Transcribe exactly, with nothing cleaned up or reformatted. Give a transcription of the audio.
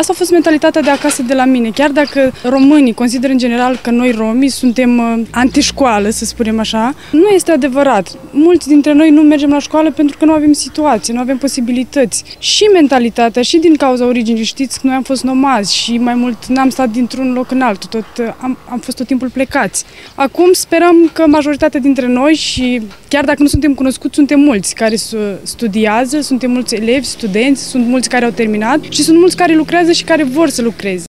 Asta a fost mentalitatea de acasă de la mine. Chiar dacă românii consideră în general că noi romii suntem antișcoală, să spunem așa, nu este adevărat. Mulți dintre noi nu mergem la școală pentru că nu avem situații, nu avem posibilități. Și mentalitatea, și din cauza originii, știți, noi am fost nomazi și mai mult n-am stat dintr-un loc în altul, tot, am, am fost tot timpul plecați. Acum sperăm că majoritatea dintre noi, și chiar dacă nu suntem cunoscuți, suntem mulți care studiază, suntem mulți elevi, studenți, sunt mulți care au terminat și sunt mulți care lucrează și care vor să lucreze.